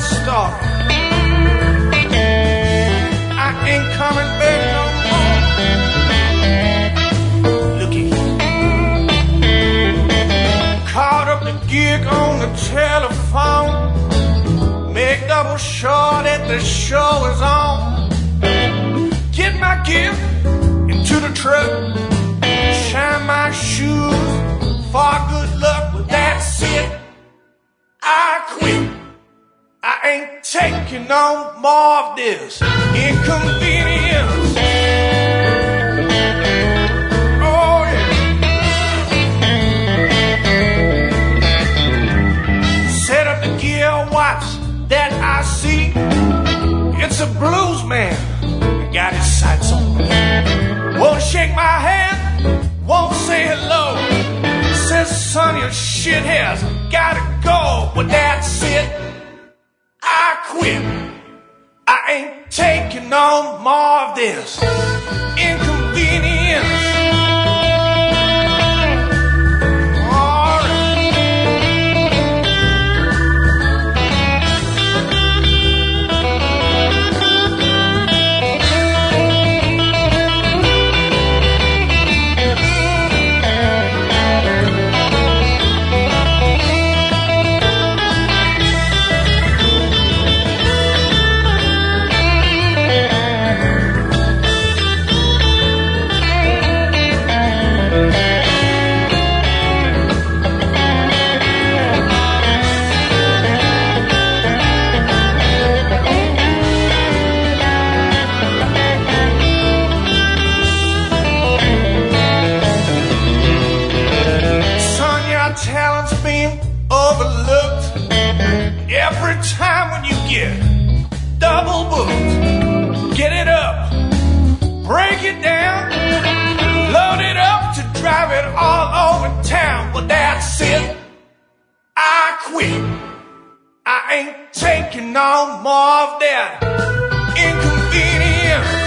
story. I ain't coming back no more. Looky, caught up the gig on the telephone. Make double sure that the show is on. Get my gift into the truck. Shine my shoes for good luck. But that's it, I quit. I ain't taking no more of this inconvenience. Oh yeah. Set up the gear, watch that I see. It's a blues man, got his sights on me. Won't shake my hand, won't say hello. Says, son, your shit has gotta go. But that's it, I quit. I ain't taking no more of this inconvenience. Talent's being overlooked. Every time when you get double booked, get it up, break it down, load it up to drive it all over town. But that's it, I quit. I ain't taking no more of that inconvenience.